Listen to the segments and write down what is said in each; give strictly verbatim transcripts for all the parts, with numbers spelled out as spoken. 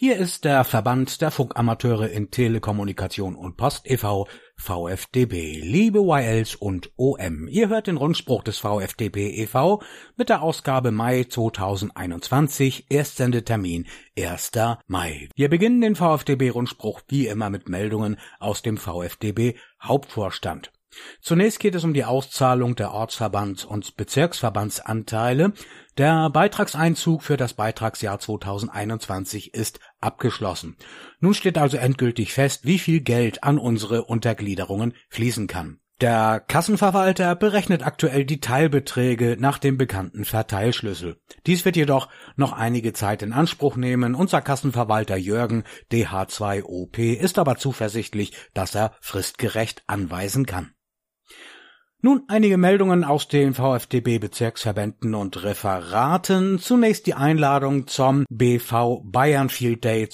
Hier ist der Verband der Funkamateure in Telekommunikation und Post e V, V F D B, liebe Y Ls und O M. Ihr hört den Rundspruch des V F D B e V mit der Ausgabe Mai zweitausendeinundzwanzig, Erstsendetermin erster Mai. Wir beginnen den V F D B-Rundspruch wie immer mit Meldungen aus dem V F D B-Hauptvorstand. Zunächst geht es um die Auszahlung der Ortsverbands- und Bezirksverbandsanteile. Der Beitragseinzug für das Beitragsjahr zweitausendeinundzwanzig ist abgeschlossen. Nun steht also endgültig fest, wie viel Geld an unsere Untergliederungen fließen kann. Der Kassenverwalter berechnet aktuell die Teilbeträge nach dem bekannten Verteilschlüssel. Dies wird jedoch noch einige Zeit in Anspruch nehmen. Unser Kassenverwalter Jürgen D H zwei O P ist aber zuversichtlich, dass er fristgerecht anweisen kann. Nun einige Meldungen aus den V F D B-Bezirksverbänden und Referaten. Zunächst die Einladung zum B V Bayern Field Day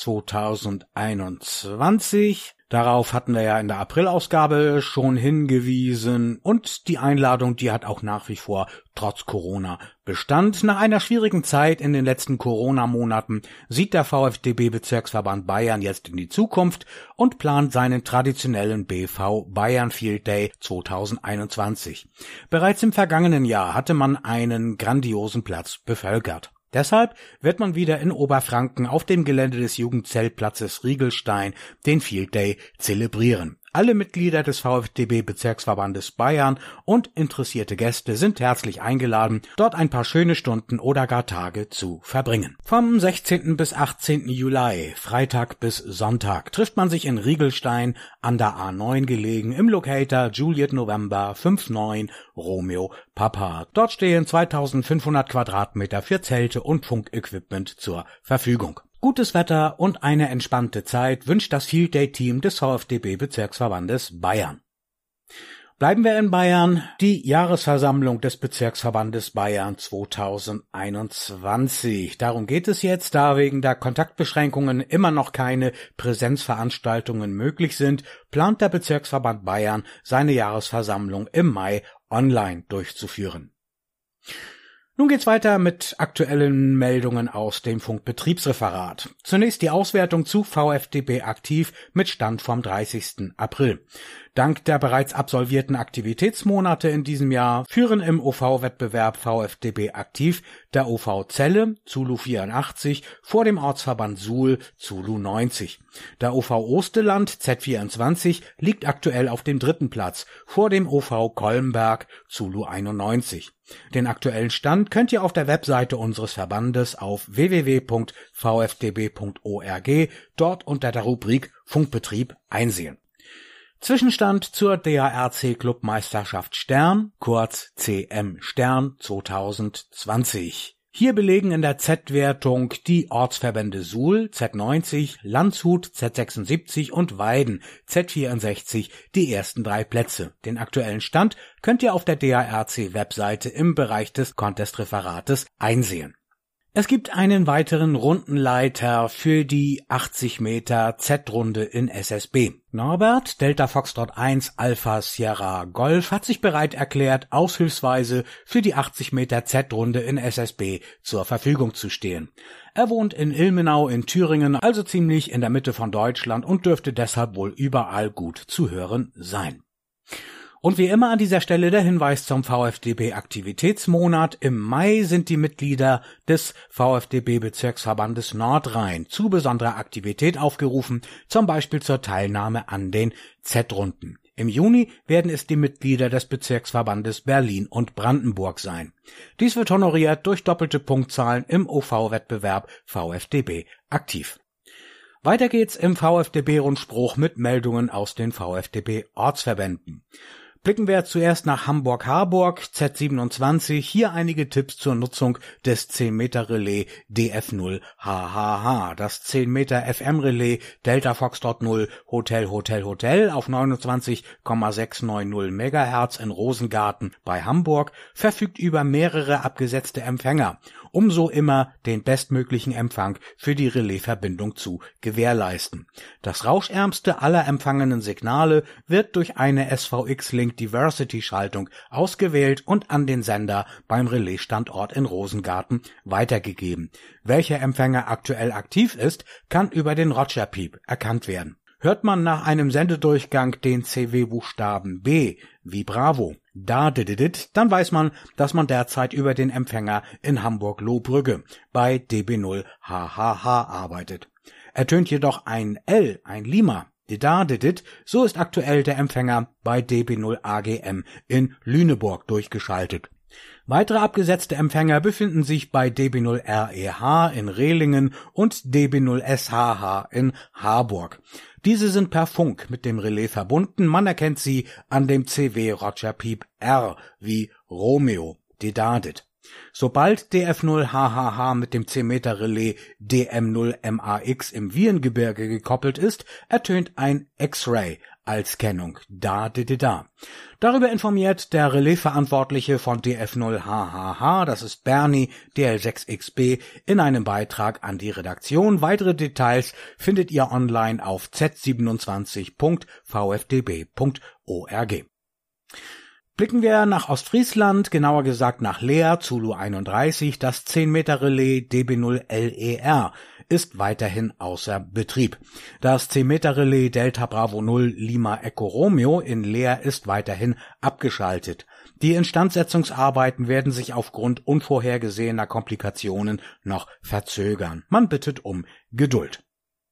zweitausendeinundzwanzig. Darauf hatten wir ja in der Aprilausgabe schon hingewiesen und die Einladung, die hat auch nach wie vor trotz Corona Bestand. Nach einer schwierigen Zeit in den letzten Corona-Monaten sieht der V F D B-Bezirksverband Bayern jetzt in die Zukunft und plant seinen traditionellen B V Bayern Field Day zweitausendeinundzwanzig. Bereits im vergangenen Jahr hatte man einen grandiosen Platz bevölkert. Deshalb wird man wieder in Oberfranken auf dem Gelände des Jugendzeltplatzes Riegelstein den Field Day zelebrieren. Alle Mitglieder des V F D B-Bezirksverbandes Bayern und interessierte Gäste sind herzlich eingeladen, dort ein paar schöne Stunden oder gar Tage zu verbringen. Vom sechzehnten bis achtzehnten Juli, Freitag bis Sonntag, trifft man sich in Riegelstein an der A neun gelegen im Locator Juliet November fünf neun Romeo Papa. Dort stehen zweitausendfünfhundert Quadratmeter für Zelte und Funkequipment zur Verfügung. Gutes Wetter und eine entspannte Zeit wünscht das Field Day Team des V F D B-Bezirksverbandes Bayern. Bleiben wir in Bayern. Die Jahresversammlung des Bezirksverbandes Bayern zweitausendeinundzwanzig. Darum geht es jetzt, da wegen der Kontaktbeschränkungen immer noch keine Präsenzveranstaltungen möglich sind, plant der Bezirksverband Bayern seine Jahresversammlung im Mai online durchzuführen. Nun geht's weiter mit aktuellen Meldungen aus dem Funkbetriebsreferat. Zunächst die Auswertung zu V F D B aktiv mit Stand vom dreißigsten April. Dank der bereits absolvierten Aktivitätsmonate in diesem Jahr führen im O V-Wettbewerb V F D B aktiv der O V Celle, Zulu vierundachtzig, vor dem Ortsverband Suhl, Zulu neunzig. Der O V Osteland, Z vierundzwanzig, liegt aktuell auf dem dritten Platz, vor dem O V Kolmberg, Zulu einundneunzig. Den aktuellen Stand könnt ihr auf der Webseite unseres Verbandes auf w w w punkt v f d b punkt org, dort unter der Rubrik Funkbetrieb einsehen. Zwischenstand zur D A R C-Clubmeisterschaft Stern, kurz C M Stern zweitausendzwanzig. Hier belegen in der Z-Wertung die Ortsverbände Suhl, Z neunzig, Landshut, Z sechsundsiebzig und Weiden, Z vierundsechzig, die ersten drei Plätze. Den aktuellen Stand könnt ihr auf der D A R C-Webseite im Bereich des Contest-Referates einsehen. Es gibt einen weiteren Rundenleiter für die achtzig Meter Z-Runde in S S B. Norbert, Delta Foxtrot eins Alpha Sierra Golf, hat sich bereit erklärt, aushilfsweise für die achtzig Meter Z-Runde in S S B zur Verfügung zu stehen. Er wohnt in Ilmenau in Thüringen, also ziemlich in der Mitte von Deutschland und dürfte deshalb wohl überall gut zu hören sein. Und wie immer an dieser Stelle der Hinweis zum V F D B-Aktivitätsmonat. Im Mai sind die Mitglieder des V F D B-Bezirksverbandes Nordrhein zu besonderer Aktivität aufgerufen, zum Beispiel zur Teilnahme an den Z-Runden. Im Juni werden es die Mitglieder des Bezirksverbandes Berlin und Brandenburg sein. Dies wird honoriert durch doppelte Punktzahlen im O V-Wettbewerb V F D B aktiv. Weiter geht's im V F D B-Rundspruch mit Meldungen aus den V F D B-Ortsverbänden. Blicken wir zuerst nach Hamburg-Harburg, Z siebenundzwanzig, hier einige Tipps zur Nutzung des zehn Meter Relais D F null H H H. Das zehn Meter F M Relais Delta Foxtrot null Hotel Hotel Hotel auf neunundzwanzig Komma sechshundertneunzig Megahertz in Rosengarten bei Hamburg verfügt über mehrere abgesetzte Empfänger um so immer den bestmöglichen Empfang für die Relaisverbindung zu gewährleisten. Das rauschärmste aller empfangenen Signale wird durch eine S V X-Link Diversity-Schaltung ausgewählt und an den Sender beim Relaisstandort in Rosengarten weitergegeben. Welcher Empfänger aktuell aktiv ist, kann über den Roger Piep erkannt werden. Hört man nach einem Sendedurchgang den C W-Buchstaben B wie Bravo, da dididit, dann weiß man, dass man derzeit über den Empfänger in Hamburg-Lohbrügge bei D B null H H H arbeitet. Ertönt jedoch ein L, ein Lima, da didit, so ist aktuell der Empfänger bei D B null A G M in Lüneburg durchgeschaltet. Weitere abgesetzte Empfänger befinden sich bei D B null R E H in Rehlingen und D B null S H H in Harburg. Diese sind per Funk mit dem Relais verbunden, man erkennt sie an dem C W Roger Piep R wie Romeo, Dedadit. Sobald D F null H H H mit dem C-Meter-Relais D M null M A X im Wiehengebirge gekoppelt ist, ertönt ein X-Ray als Kennung, da da da da. Darüber informiert der Relaisverantwortliche von D F null H H H, das ist Bernie D L sechs X B, in einem Beitrag an die Redaktion. Weitere Details findet ihr online auf z siebenundzwanzig punkt v f d b punkt org. Blicken wir nach Ostfriesland, genauer gesagt nach Leer, Zulu einunddreißig, das zehn-Meter-Relais D B null L E R ist weiterhin außer Betrieb. Das zehn-Meter-Relais Delta Bravo null Lima Echo Romeo in Leer ist weiterhin abgeschaltet. Die Instandsetzungsarbeiten werden sich aufgrund unvorhergesehener Komplikationen noch verzögern. Man bittet um Geduld.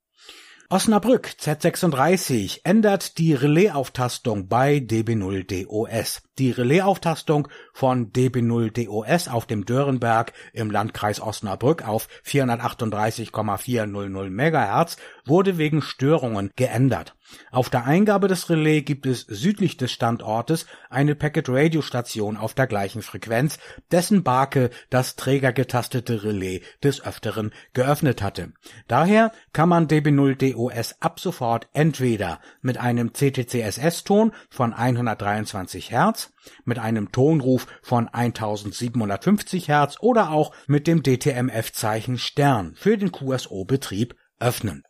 Osnabrück Z sechsunddreißig ändert die Relaisauftastung bei D B null D O S. Die Relaisauftastung von D B null D O S auf dem Dörenberg im Landkreis Osnabrück auf vierhundertachtunddreißig Komma vierhundert Megahertz wurde wegen Störungen geändert. Auf der Eingabe des Relais gibt es südlich des Standortes eine Packet-Radio-Station auf der gleichen Frequenz, dessen Barke das trägergetastete Relais des Öfteren geöffnet hatte. Daher kann man D B null D O S ab sofort entweder mit einem C T C S S-Ton von hundertdreiundzwanzig Hertz, mit einem Tonruf von eintausendsiebenhundertfünfzig Hertz oder auch mit dem D T M F-Zeichen Stern für den Q S O-Betrieb öffnen.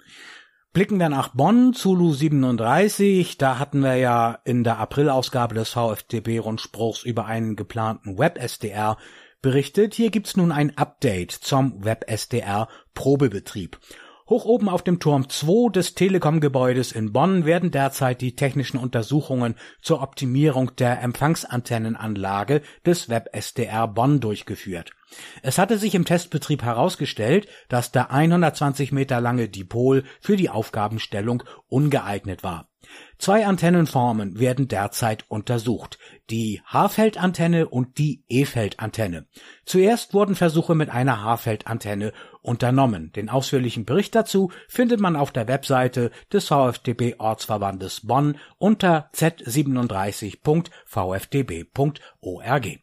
Blicken wir nach Bonn, Zulu siebenunddreißig, da hatten wir ja in der Aprilausgabe des V F D B-Rundspruchs über einen geplanten Web-S D R berichtet. Hier gibt's nun ein Update zum Web-S D R-Probebetrieb. Hoch oben auf dem Turm zwei des Telekom-Gebäudes in Bonn werden derzeit die technischen Untersuchungen zur Optimierung der Empfangsantennenanlage des Web-S D R Bonn durchgeführt. Es hatte sich im Testbetrieb herausgestellt, dass der hundertzwanzig Meter lange Dipol für die Aufgabenstellung ungeeignet war. Zwei Antennenformen werden derzeit untersucht, die H-Feldantenne und die E-Feldantenne. Zuerst wurden Versuche mit einer H-Feldantenne unternommen. Den ausführlichen Bericht dazu findet man auf der Webseite des V F D B-Ortsverbandes Bonn unter z siebenunddreißig punkt v f d b punkt org.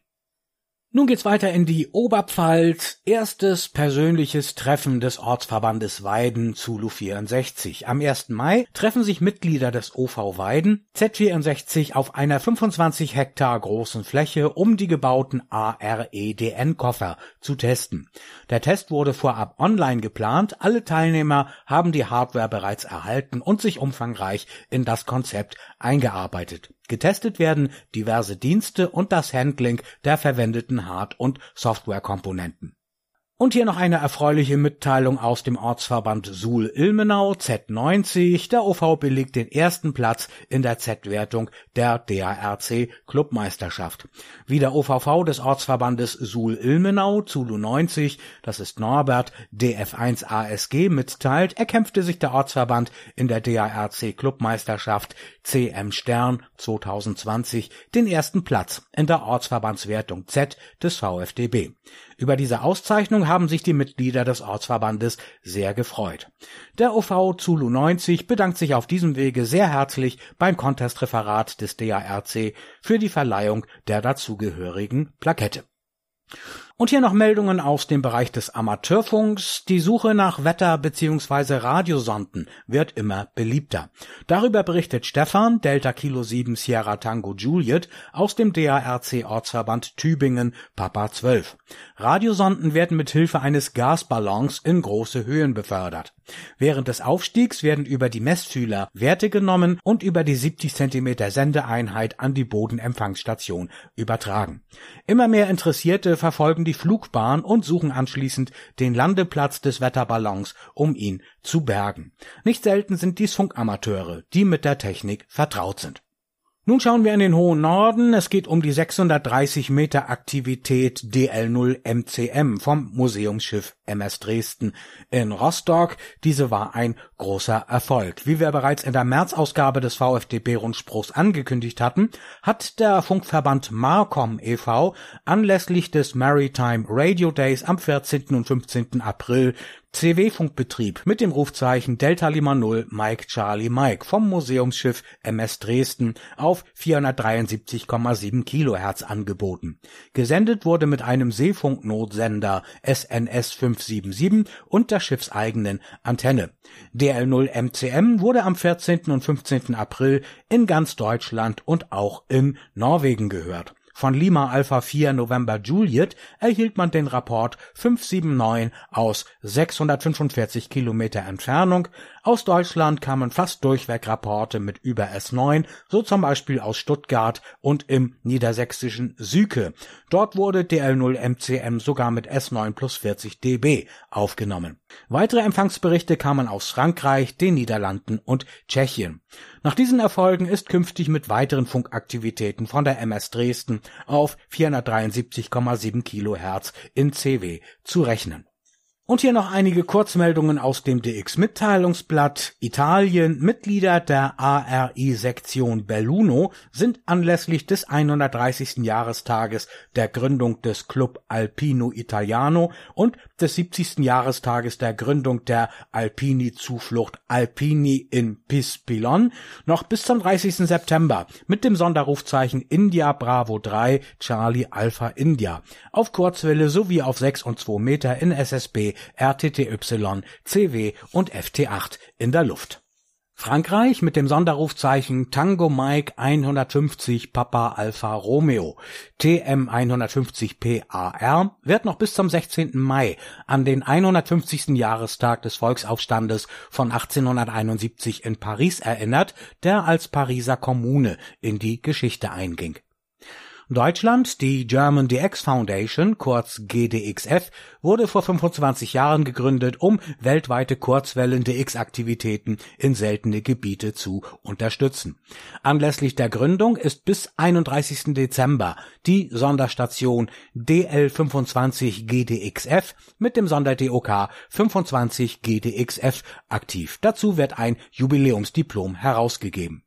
Nun geht's weiter in die Oberpfalz. Erstes persönliches Treffen des Ortsverbandes Weiden Zulu vierundsechzig. Am ersten Mai treffen sich Mitglieder des O V Weiden Z vierundsechzig auf einer fünfundzwanzig Hektar großen Fläche, um die gebauten A R E D N-Koffer zu testen. Der Test wurde vorab online geplant. Alle Teilnehmer haben die Hardware bereits erhalten und sich umfangreich in das Konzept eingearbeitet. Getestet werden diverse Dienste und das Handling der verwendeten Hard- und Softwarekomponenten. Und hier noch eine erfreuliche Mitteilung aus dem Ortsverband Suhl-Ilmenau Z neunzig. Der O V belegt den ersten Platz in der Z-Wertung der D A R C Clubmeisterschaft. Wie der O V V des Ortsverbandes Suhl-Ilmenau Zulu neunzig, das ist Norbert, D F eins A S G, mitteilt, erkämpfte sich der Ortsverband in der D A R C Clubmeisterschaft C M Stern zwanzig zwanzig den ersten Platz in der Ortsverbandswertung Z des V F D B. Über diese Auszeichnung haben sich die Mitglieder des Ortsverbandes sehr gefreut. Der O V Zulu neunzig bedankt sich auf diesem Wege sehr herzlich beim Contestreferat des D A R C für die Verleihung der dazugehörigen Plakette. Und hier noch Meldungen aus dem Bereich des Amateurfunks. Die Suche nach Wetter- bzw. Radiosonden wird immer beliebter. Darüber berichtet Stefan, Delta Kilo sieben Sierra Tango Juliet, aus dem D A R C-Ortsverband Tübingen, Papa zwölf. Radiosonden werden mit Hilfe eines Gasballons in große Höhen befördert. Während des Aufstiegs werden über die Messfühler Werte genommen und über die siebzig Zentimeter Sendeeinheit an die Bodenempfangsstation übertragen. Immer mehr Interessierte verfolgen die Flugbahn und suchen anschließend den Landeplatz des Wetterballons, um ihn zu bergen. Nicht selten sind dies Funkamateure, die mit der Technik vertraut sind. Nun schauen wir in den hohen Norden. Es geht um die sechshundertdreißig Meter Aktivität D L null M C M vom Museumsschiff M S Dresden in Rostock. Diese war ein großer Erfolg. Wie wir bereits in der März-Ausgabe des V F D B-Rundspruchs angekündigt hatten, hat der Funkverband MARCOM e V anlässlich des Maritime Radio Days am vierzehnten und fünfzehnten April C W-Funkbetrieb mit dem Rufzeichen Delta Lima Null Mike Charlie Mike vom Museumsschiff M S Dresden auf vierhundertdreiundsiebzig Komma sieben Kilohertz angeboten. Gesendet wurde mit einem Seefunknotsender S N S fünf sieben sieben und der schiffseigenen Antenne. D L null M C M wurde am vierzehnten und fünfzehnten April in ganz Deutschland und auch in Norwegen gehört. Von Lima Alpha vier November Juliet erhielt man den Rapport fünf sieben neun aus sechshundertfünfundvierzig Kilometer Entfernung. Aus Deutschland kamen fast durchweg Rapporte mit über S neun, so zum Beispiel aus Stuttgart und im niedersächsischen Süke. Dort wurde D L null M C M sogar mit S neun plus vierzig dB aufgenommen. Weitere Empfangsberichte kamen aus Frankreich, den Niederlanden und Tschechien. Nach diesen Erfolgen ist künftig mit weiteren Funkaktivitäten von der M S Dresden auf vierhundertdreiundsiebzig Komma sieben Kilohertz in C W zu rechnen. Und hier noch einige Kurzmeldungen aus dem D X-Mitteilungsblatt. Italien, Mitglieder der A R I-Sektion Belluno sind anlässlich des hundertdreißigsten Jahrestages der Gründung des Club Alpino Italiano und des siebzigsten Jahrestages der Gründung der Alpini-Zuflucht Alpini in Pispilon noch bis zum dreißigsten September mit dem Sonderrufzeichen India Bravo drei Charlie Alpha India auf Kurzwelle sowie auf sechs und zwei Meter in S S B, R T T Y, C W und F T acht in der Luft. Frankreich mit dem Sonderrufzeichen Tango Mike hundertfünfzig Papa Alpha Romeo T M hundertfünfzig P A R wird noch bis zum sechzehnten Mai an den hundertfünfzigsten Jahrestag des Volksaufstandes von achtzehnhunderteinundsiebzig in Paris erinnert, der als Pariser Kommune in die Geschichte einging. Deutschland, die German D X Foundation, kurz G D X F, wurde vor fünfundzwanzig Jahren gegründet, um weltweite Kurzwellen-D X-Aktivitäten in seltene Gebiete zu unterstützen. Anlässlich der Gründung ist bis einunddreißigsten Dezember die Sonderstation D L fünfundzwanzig G D X F mit dem Sonder-D O K fünfundzwanzig G D X F aktiv. Dazu wird ein Jubiläumsdiplom herausgegeben.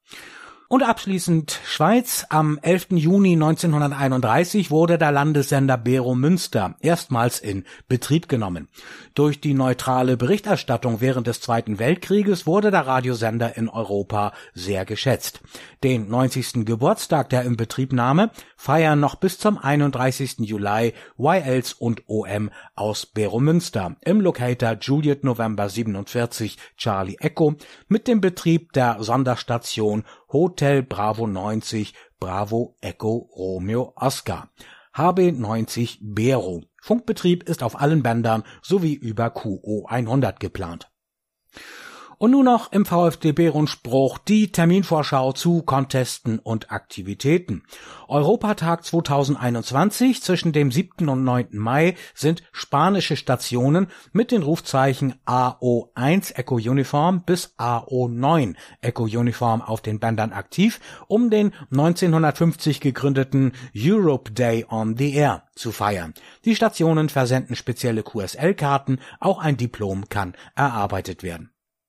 Und abschließend Schweiz. Am elften Juni neunzehnhunderteinunddreißig wurde der Landessender Bero Münster erstmals in Betrieb genommen. Durch die neutrale Berichterstattung während des Zweiten Weltkrieges wurde der Radiosender in Europa sehr geschätzt. Den neunzigsten Geburtstag der Inbetriebnahme feiern noch bis zum einunddreißigsten Juli Y Ls und O M aus Bero Münster im Locator Juliet November siebenundvierzig Charlie Echo mit dem Betrieb der Sonderstation Hotel Bravo neunzig Bravo Echo Romeo Oscar H B neunzig Bero. Funkbetrieb ist auf allen Bändern sowie über Q O hundert geplant. Und nun noch im V F D B-Rundspruch die Terminvorschau zu Contesten und Aktivitäten. Europatag zweitausendeinundzwanzig zwischen dem siebten und neunten Mai sind spanische Stationen mit den Rufzeichen A O eins Echo Uniform bis A O neun Echo Uniform auf den Bändern aktiv, um den neunzehnhundertfünfzig gegründeten Europe Day on the Air zu feiern. Die Stationen versenden spezielle Q S L-Karten, auch ein Diplom kann erarbeitet werden.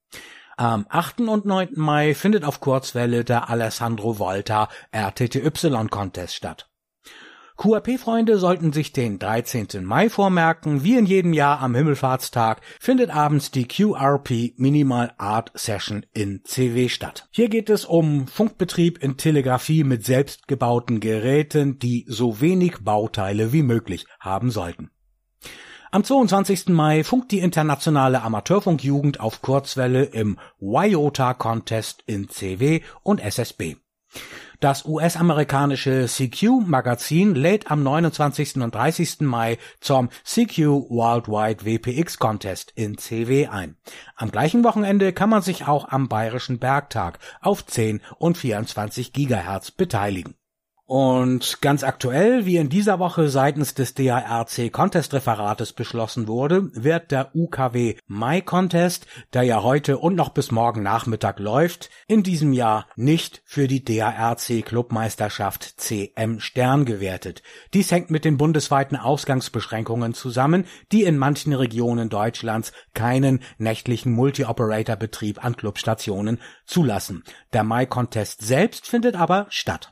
Am achten und neunten Mai findet auf Kurzwelle der Alessandro Volta R T T Y-Contest statt. Q R P-Freunde sollten sich den dreizehnten Mai vormerken. Wie in jedem Jahr am Himmelfahrtstag findet abends die Q R P Minimal Art Session in C W statt. Hier geht es um Funkbetrieb in Telegrafie mit selbstgebauten Geräten, die so wenig Bauteile wie möglich haben sollten. Am zweiundzwanzigsten Mai funkt die internationale Amateurfunkjugend auf Kurzwelle im Y O T A Contest in C W und S S B. Das U S-amerikanische C Q-Magazin lädt am neunundzwanzigsten und dreißigsten Mai zum C Q Worldwide W P X Contest in C W ein. Am gleichen Wochenende kann man sich auch am Bayerischen Bergtag auf zehn und vierundzwanzig Gigahertz beteiligen. Und ganz aktuell, wie in dieser Woche seitens des D A R C Contest-Referates beschlossen wurde, wird der U K W Mai Contest, der ja heute und noch bis morgen Nachmittag läuft, in diesem Jahr nicht für die D A R C Clubmeisterschaft C M Stern gewertet. Dies hängt mit den bundesweiten Ausgangsbeschränkungen zusammen, die in manchen Regionen Deutschlands keinen nächtlichen Multi-Operator-Betrieb an Clubstationen zulassen. Der Mai Contest selbst findet aber statt.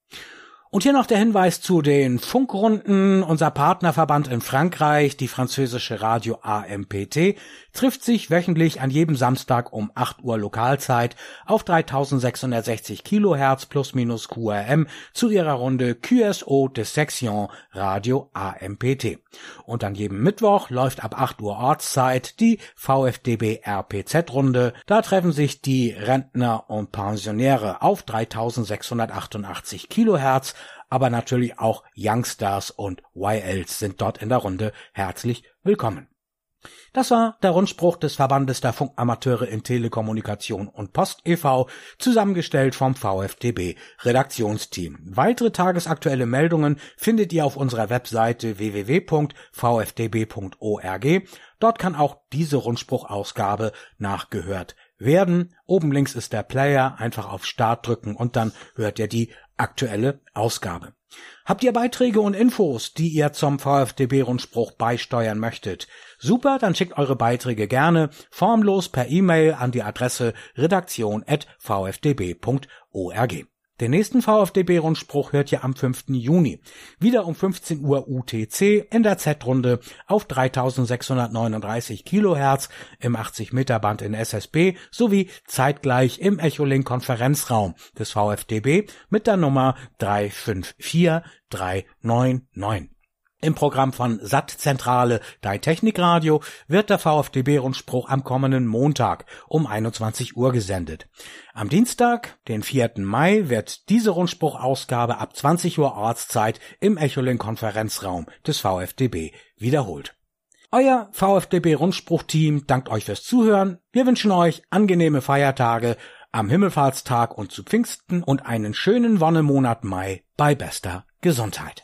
Und hier noch der Hinweis zu den Funkrunden. Unser Partnerverband in Frankreich, die französische Radio A M P T, trifft sich wöchentlich an jedem Samstag um acht Uhr Lokalzeit auf dreitausendsechshundertsechzig Kilohertz plus minus Q R M zu ihrer Runde Q S O de Section Radio A M P T. Und an jedem Mittwoch läuft ab acht Uhr Ortszeit die V F D B R P Z-Runde. Da treffen sich die Rentner und Pensionäre auf dreitausendsechshundertachtundachtzig Kilohertz, aber natürlich auch Youngstars und Y Ls sind dort in der Runde herzlich willkommen. Das war der Rundspruch des Verbandes der Funkamateure in Telekommunikation und Post e V, zusammengestellt vom V F D B Redaktionsteam. Weitere tagesaktuelle Meldungen findet ihr auf unserer Webseite w w w punkt v f d b punkt org. Dort kann auch diese Rundspruchausgabe nachgehört werden. Oben links ist der Player, einfach auf Start drücken und dann hört ihr die aktuelle Ausgabe. Habt ihr Beiträge und Infos, die ihr zum V F D B-Rundspruch beisteuern möchtet? Super, dann schickt eure Beiträge gerne formlos per E-Mail an die Adresse redaktion at v f d b punkt org. Den nächsten V F D B-Rundspruch hört ihr am fünften Juni. Wieder um fünfzehn Uhr U T C in der Z-Runde auf dreitausendsechshundertneununddreißig Kilohertz im achtzig Meter Band in S S B sowie zeitgleich im Echolink-Konferenzraum des V F D B mit der Nummer drei fünf vier drei neun neun. Im Programm von S A T-Zentrale Dein Technikradio wird der V F D B-Rundspruch am kommenden Montag um einundzwanzig Uhr gesendet. Am Dienstag, den vierten Mai, wird diese Rundspruchausgabe ab zwanzig Uhr Ortszeit im Echolink-Konferenzraum des V F D B wiederholt. Euer V F D B-Rundspruch-Team dankt euch fürs Zuhören. Wir wünschen euch angenehme Feiertage am Himmelfahrtstag und zu Pfingsten und einen schönen Wonnemonat Mai bei bester Gesundheit.